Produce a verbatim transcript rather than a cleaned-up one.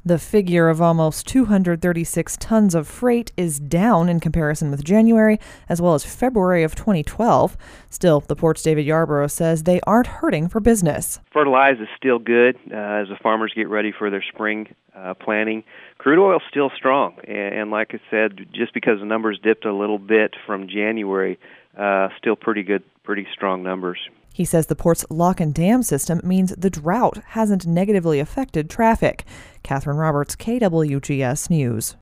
The figure of almost two hundred thirty-six tons of freight is down in comparison with January, as well as February of twenty twelve. Still, the port's David Yarborough says they aren't hurting for business. Fertilizer is still good uh, as the farmers get ready for their spring uh, planting. Crude oil is still strong, and, and like I said, just because the numbers dipped a little bit from January, uh, still pretty good, pretty strong numbers. He says the port's lock and dam system means the drought hasn't negatively affected traffic. Catherine Roberts, K W G S News.